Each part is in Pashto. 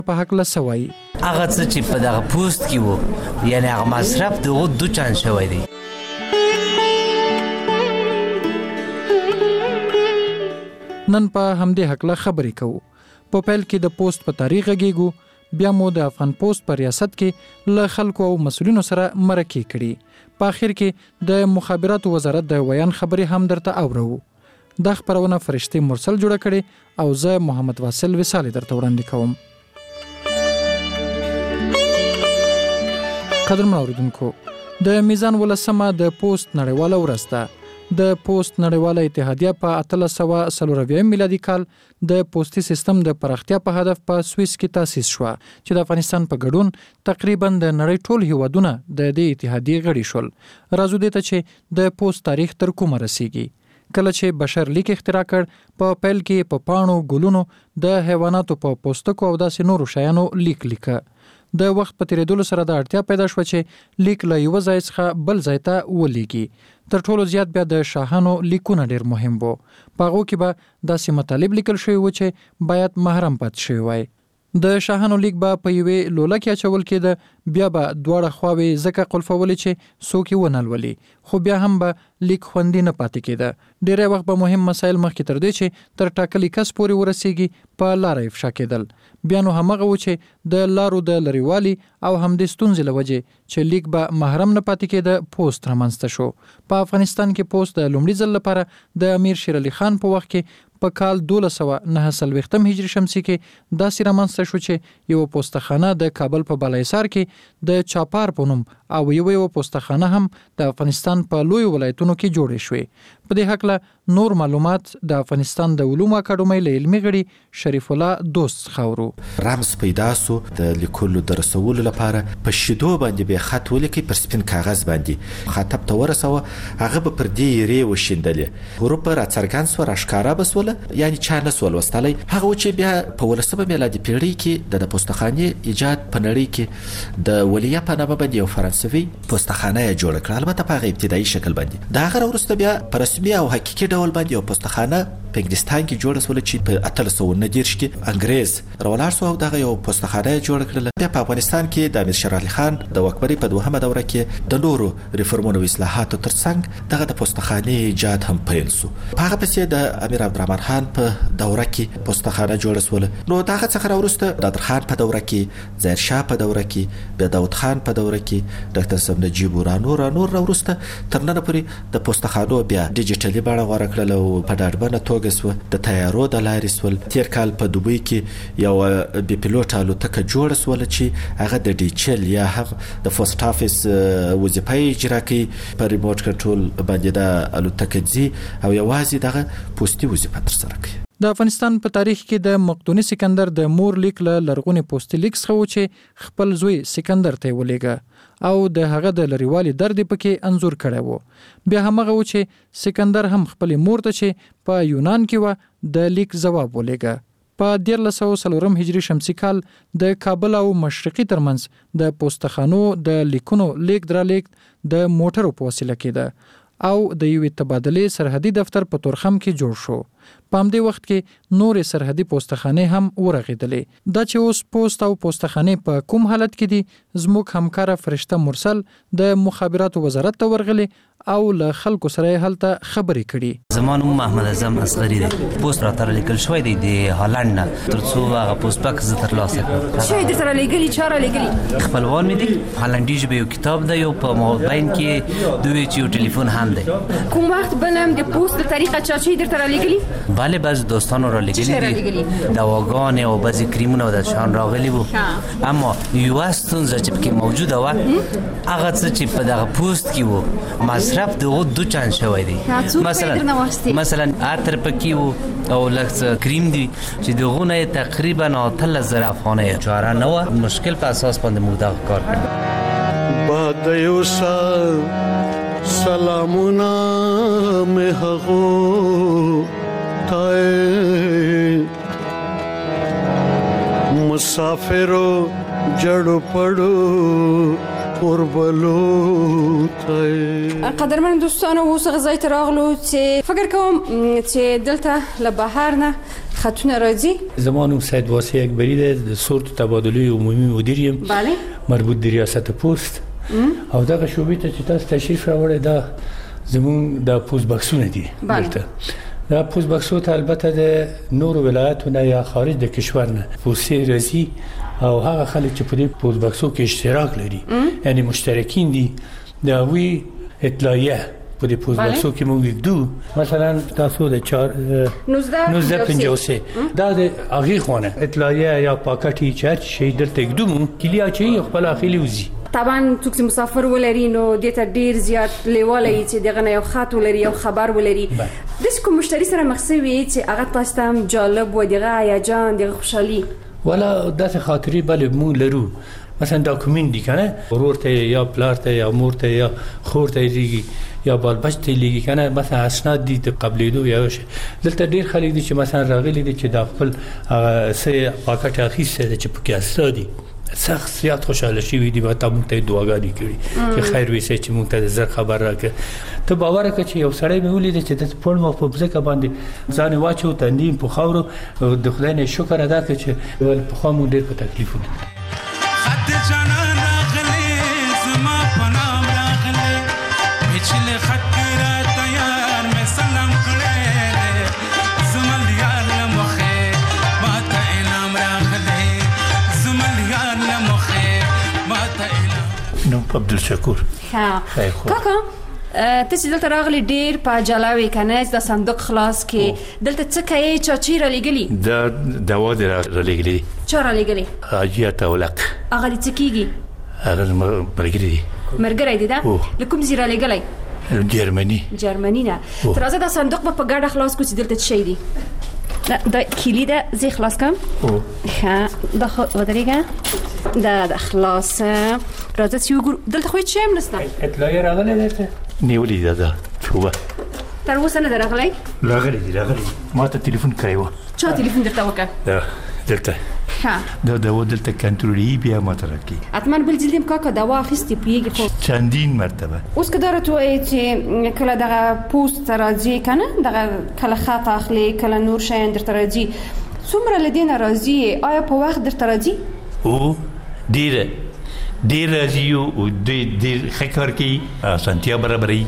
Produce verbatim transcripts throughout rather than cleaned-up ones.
په هکله څه وایي. هغه څه چې په دغه پوسټ کې وو یعنې هغه مصرف دغه دو چند شوی دی. نن په همدې هکله خبرې کوو. په پیل کې د پوسټ په تاریخ غږیږو، بیا مو د افغان پوسټ په ریاست کې له خلکو او مسؤلینو سره مرکې کړي. په اخر کې د مخابراتو وزارت د ویان خبرې هم درته اورو. دا خبرونه فرشتي مرسل جوړه کړي او زه محمد واصل وصال درته وړاندې کوم. قدرمن اوریدونکو، د میزان ولسمه د پوسټ نړیواله ورځ ده. د پوسټ نړیواله اتحادیه په اتلس سوه څلور اویا میلادي کال د پوسټي سیستم د پراختیا په هدف په سویس کې تاسیس شوه چې د افغانستان په ګډون تقریبا د نړۍ ټول هیوادونه د دې اتحادیې غړي شول. راځو دې ته چې د پوسټ تاریخ تر کومه رسیږي. کله چې بشر لیک اختراع کړ، په پیل کې په پاڼو، ګلونو، د حیواناتو په پوستکو او داسې نورو شیانو لیک لیکه. د وخت په تیریدلو سره د اړتیا پیدا شوه چې لیک له یو ځای څخه بل ځای ته ولېږي. تر ټولو زیات بیا د شاهانو لیکونه ډېر مهم وو. په هغو کې به داسې مطالب لیکل شوي وو چې باید محرم پاتې شوي وای. د شاهانو لیک به په یوې لوله کې اچول کېده، بیا به دواړه خواوې ځکه قلفولې چې څوک یې ونه لولي، خو بیا هم به لیک خوندي نه پاتې کېده. ډېری وخت به مهم مسایل مخکې تر دې چې تر ټاکلي کس پورې ورسیږي په لاره افشا کېدل. بیا نو همغه و چې د لارو د لرېوالي او همدې ستونزې له وجې چې لیک به محرم نه پاتې کېده، پوسټ رامنځته شو. په افغانستان کې پوسټ د لومړي ځل لپاره د امیر شیر علي خان په وخت کې په کال دولس سوه نهه څلوېښتم هجري شمسي کې داسې رامنځته شو چې یوه پوسټخانه د کابل په بالاحصار کې د چاپار په نوم او یوه یوه پوسټخانه هم د افغانستان په لویو ولایتونو کې جوړې شوې. په دې هکله نور معلومات د افغانستان د علومو اکاډمۍ له علمي غړي شریف الله دوست خاورو. رمز پیدا سو د لیکلو د رسولو لپاره په شیدو باندې به خط ولیکي، پر سپین کاغذ باندې خطاب ته ورسوه، هغه به پر دې ری وشیندلې، حروف را څرګند سو، راښکاره بسوله، یعنی چا نه سول وستلی. هغه چې بیا په ولسمه میلادي پیړۍ کې د پوسټخانې ایجاد په نړۍ کې د ولیه په نامه باندې یو فرانسوي پوسټخانه جوړ کړه، البته په هغه ابتدایي شکل باندې. دا هغه وروسته بیا په رسمي او حقیقي ډول باندې یو پوسټخانه په انګلستان کې جوړه سول چې په اتلس سوه نهه دېرش کې انګریز راولاړ سو او دغه یو پوسټخانه جوړ کړل. بیا په افغانستان کې د امیر شیر علي خان د واکمنۍ په دوهمه دوره کې د نورو ریفورمونو او اصلاحاتو ترڅنګ دغه د پوسټخانې ایجاد هم پیل سو. په هغه پسې د امیر عبدالرحمن خان په دوره کې پوسټخانه جوړه سول. نو دغه څخه وروسته د نادر خان په دوره کې، ظاهر شاه په دوره کې، بیا داود خان په دوره کې، ډاکټر صاحب نجیب ورانور رانور وروسته تر نن پورې د پوسټخانو بیا ډیجیټلي بڼه غوره کړل او په ډاډمنه توګه سو د تیارو د لارې سول. تیر کال په دوبۍ کې یو بي پیلوټ الوتکه جوړه سول چې هغه د ډیچل یا هم د پوسټ افیس وظیفه اجرا کوي، په ریموټ کنټرول باندې د الوتکه ځي او یوازې دغه پوسټي وظیفه ترسره کوي. د افغانستان په تاریخ کې د مقدوني سکندر د مور لیک له لرغوني پوسټي لیک څخه و چې خپل زوی سکندر ته ولېږه او د هغه د لرېوالي درد پکې انځور کړی و. بیا همغه و چې سکندر هم خپل مور ته چې په یونان کې و د لیک ځواب ولېږه. په دیارلس سوه څلورم هجري شمسي کال د کابل او مشرقي ترمنځ د پوسټخانو د لیکونو لیک درلیک د موټرو په وسیله کېده او د یوې تبادلې سرحدي دفتر په تورخم کې جوړ شو. په همدې وخت کې نورې سرحدي پوسټخانې هم ورغېدلې. دا چې اوس پوسټ او پوسټخانې په کوم حالت کې دي، زموږ همکاره فرشته مرسل د مخابراتو وزارت ته ورغلې او له خلکو سره هلته خبرې کړي. زما نوم محمد اعظم اصغري دی. پوسټ راته لیکل شوی دی د هالند نه، ترڅو هغه پوسټ باکس زه ترلاسه کړم. څه یې درته رالیږلي؟ چا رالیږلي؟ خپلوان مې دي. هالندي ژبې یو کتاب دی او په مابین کې دوی چې یو ټلیفون هم دی. کوم وخت بنم د پوسټ په طریقه چا چې درته رالیږلي؟ بله، بعضی دوستانو رالیږلي دي، دواګانې او بعضی کریمونه او د شان راغلي وو. اما یوه ستونزه چې پکې موجوده وه، هغه څه چې په دغه پوسټ کې وو مصرف دغه دو چند شوی دی. مثلا مثلا عطر پکې وو او لږ کریم دی چې دغه نه تقریبا اتلس زره افغانۍ چاره نه وه. مشکل په اساس باندې موږ دغه کار کړی. باد یوسا سلامونه مې هغو تای مسافرو جړو پړو قربلو ته قدرمن دوستانو اوس غځای ته راغلو چې فکر کوم چې دلته له بهر نه خطونه راځي. زما نوم سید واسع اکبری دی، د صورت تبادله عمومي مدیر یم. بله. مربوط د ریاست پوست. او دغه شوبې ته چې تاسو تشریف راوړی دا زمون د پوست بکسونه دي. بله. دا پوست بکسو ته البته د نور ولایتونو یا خارج د کشور نه پوستې راځي او هغه خلک چې په دې پوست بکسو کې اشتراک لري یعنی مشترکین دي دا وی اطلاعیه په دې پوست بکسو کې موږ دو مثلا تاسو د چهار نوزده پنځه سه دا د هغه خونه اطلاعیه یا پاکټي چې شي درته ګدوم کلیا چې خپل اخیلی وزي. طبعا څوک چې مسافر ولري نو د ته ډیر زیات لیواله چې دغه نه یو خط ولري یو خبر ولري د کوم مشتری سره مخسوي چې هغه تاسو ته جالب و دغه یا جان دغه خوشحالي ولا داسې خاطري بل مو لرو مثلا ډاکومنت دي کنه ورور ته یا پلار ته یا مور ته یا خور ته دیږي یا بال بچ ته لیږي کنه مثلا اسناد دي ته قبلېدو یا شي دلته ډیر خلک دي چې مثلا راغلي دي چې د خپل سه پاکټ اخیسته چې پکې اسناد دي سخت زیات خوشاله شي وي دی به تاسو ته دعاګانې کړي چې خیر وي چې موږ ته زر خبر راکړي ته باور وکړه چې یو سړی مې ولید چې د پړ مخ په ځکه باندې ځان واچو ته نیم په خاورو د خدای نه شکر ادا کړ چې په خامو ډېر په تکلیف و خط جانا راغله زما پنام راغله میچله خط را تیار مې سلام کړه زمل یار لمخه ماته انعام راغله زمل یار لمخه ماته انعام نو عبدالشکور ها کاکا ته چې دلته راغلی ډیر په جلاوي کنه د صندوق خلاص کې دلته څه کوي چې چیرې لګلی دا دوا دی را لګلی چاره لګلی اجیا تولق هغه څه کیږي هغه مرګري مرګري دي دا لکم زیرا لګلی جرمني جرمني نه تر ازه د صندوق په ګډه خلاص کو چې دلته شي دي دا کلی ده زی خلاص کم او ها دا خو ودرېګه دا د خلاص راځه چې وګور دلته خو هیڅ هم نشته اطلاعیه راغله درته نیولې ده دا شوبه تر اوسه نه راغلی راغلی دی راغلی ما ته ټلیفون کړی و چا ټلیفون درته وکړ دا دلته ها دا دا دلته کنټرولي بیا ما ته راکې اتمن بل جلدیم کاکا دوا اخیستي پیږي خو چندین مرتبه اوس کدار ته چې کله دغه پوسټ راځي کنه دغه کله خط اخلي کله نور شي درته راځي څومره لدین راځي آیا په وخت درته راځي او ډیر ډیر راځي او ډیر ډیر خکر کې سنتیا برابرۍ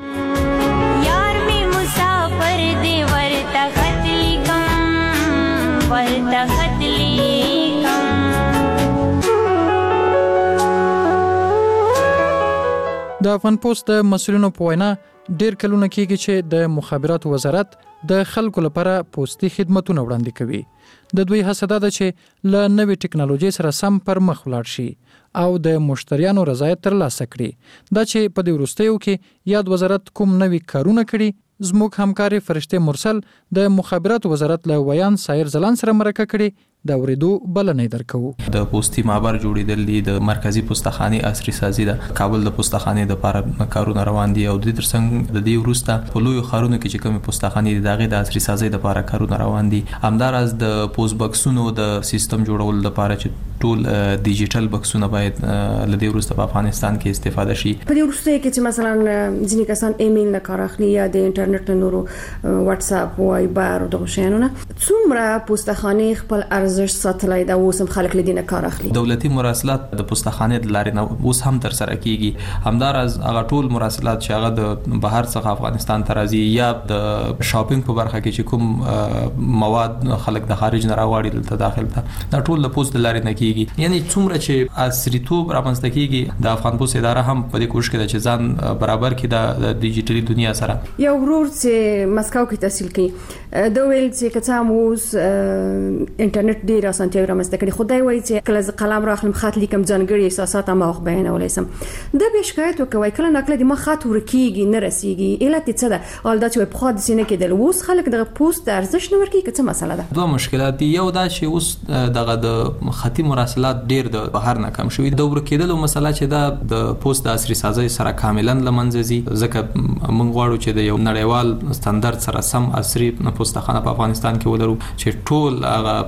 یار می مسافر دی ورته خط لیکم ورته خط لیکم د افغان پوسټ د مسؤلینو په وینا ډیر کلونه کېږي چې د مخابراتو وزارت د خلکو لپاره پوسټي خدماتونه وړاندې کوي. د دوی هڅه ده چې له نوې ټکنالوژي سره سم پر مخ ولاړ شي او د مشتریانو رضایت ترلاسه کړي. دا چې په دې وروستیو کې یاد وزارت کوم نوې کارونه کړي زموږ همکار فرشته مرسل د مخابراتو وزارت له ویان سایر زلان سره مرکه کړي دا ورېدو بلنې درکو. د پوسټي مابر جوړیدل دي د مرکزی پوسټخانه عصري سازي د کابل د پوسټخانه د لپاره کارونه روان دي او د ترڅنګ د دې وروسته په لوی خارونو کې چې کوم پوسټخانه دي دغه د عصري سازي د لپاره کارونه روان دي. همدارس د پوسټ بکسونو د سیستم جوړول لپاره چې ټول ډیجیټل بکسونه باید له دې وروسته په افغانستان کې استفاده شي. په دې وروسته کې چې مثلا ځینې کسان ایمیل نه کار اخلي یا د انټرنیټ نورو واتس اپ وایبر او دغه شیانونه څومره پوسټخانه خپل ارزښت ساتلای دا اوس هم خلک لدینه کار اخلي. دولتي مراسلات د پوسټخانه د لارې نه اوس هم تر سره کیږي. همدارس هغه ټول مراسلات چې هغه د بهر څخه افغانستان ته راځي یا د شاپینګ په برخه کې چې کوم مواد خلک د خارج نه راوړي دلته داخل ته دا ټول د پوسټ د لارې نه کیږي. یعنی څومره چې عصریتوب رامنځته کیږي د افغان پوسټ اداره هم په دې کوشش کوي چې ځان برابر کړي د ډیجیټلي دنیا سره. یو ورور چې مسکو کې تحصیل کوي دا ویل چې کته موس انټرنیټ ډیر اسانتیا رامنځته کړي. خدای وایي چې کله قلم راخلم خط لیکم ځانګړي احساسات ما خو بیانولای سم دا به شکایت وکوي کله نکله د ما خط ورکیږي نه رسیږي علت څه ده ول دا چې په خو د سینې کې د اوس خلک د پوسټ ارزښت نه ورکیږي څه مسله ده. دوه مشکلات دي. یو دا چې اوس دغه د خطي مراسلات ډیر د بهر نه کم شوی د ورکیدلو مسله چې دا د پوسټ د عصري سازي سره کاملا لمنځه ځي ځکه موږ غواړو چې د یو نړیوال ستاندرد سره سم عصري پوسټخانه په افغانستان کې ولرو چې ټول هغه معیارونه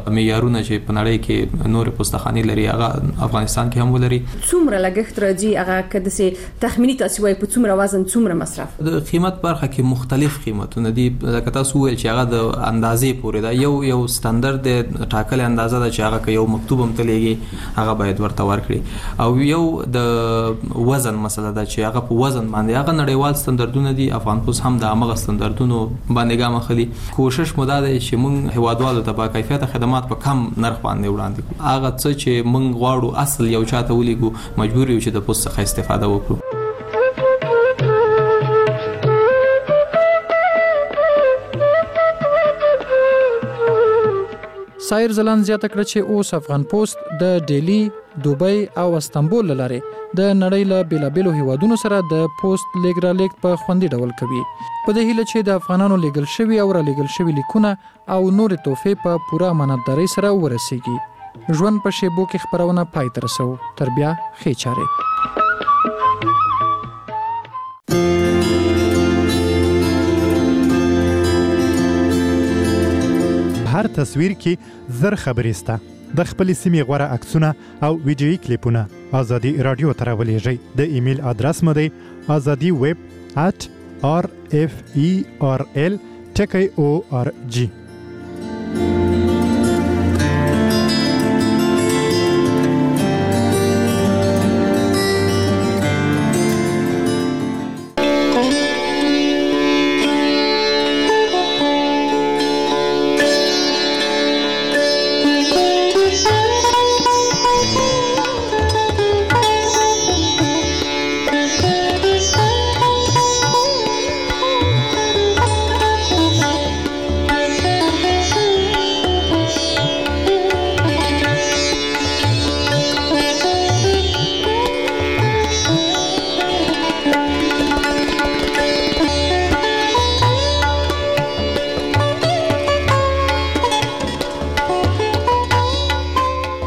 کارونه چې په نړۍ کې نور پوستخانی لري هغه افغانستان کې هم ولري. څومره لګښت راځي هغه کده سي تخمینی تاسو وای په څومره وزن څومره مصرف؟ د قیمت برخه کې مختلف قیمتونه دي. لکه تاسو ویل چې هغه د اندازې پورې ده. یو یو سټانډرډ د ټاکل اندازه ده چې هغه یو مکتوب هم تلېږي هغه باید ورته ورکړي، او یو د وزن مسله ده چې هغه په وزن باندې هغه نړیوال سټانډرډونه دي. افغان پوس هم د هغه سټانډرډونو باندې ګام اخلي. کوشش مو دا دی چې موږ هیوادوالو ته با کیفیت خدمات په کم نرخ باندې وړاندې کړو. هغه څه چې موږ غواړو اصل یو چاته ولېږو مجبور یو چې د پوس څخه استفاده وکړو. سایر زلان زیاته کړه چې اوس افغان پوسټ د ډیلی، دوبۍ او استانبول لاره د نړۍ له بیلابېلو هیوادونو سره د پوسټ لیږ را لیږد په خوندي ډول کوي، په دې هیله چې د افغانانو لیږل شوي او را لیږل شوي لیکونه او نورې تحفې په پوره امانتدارۍ سره ورسیږي. ژوند په شیبو کې خپرونه پای ته رسو. تر بیا ښې چارې. هر تصویر کې زر خبرې سته. د خپلې سیمې غوره عکسونه او ویډیویي کلیپونه ازادي رادیو ته راولېږئ. د ایمیل ادرس مو دی ازادي ویب ات آر اف ای آر ال ټکی او آر جی.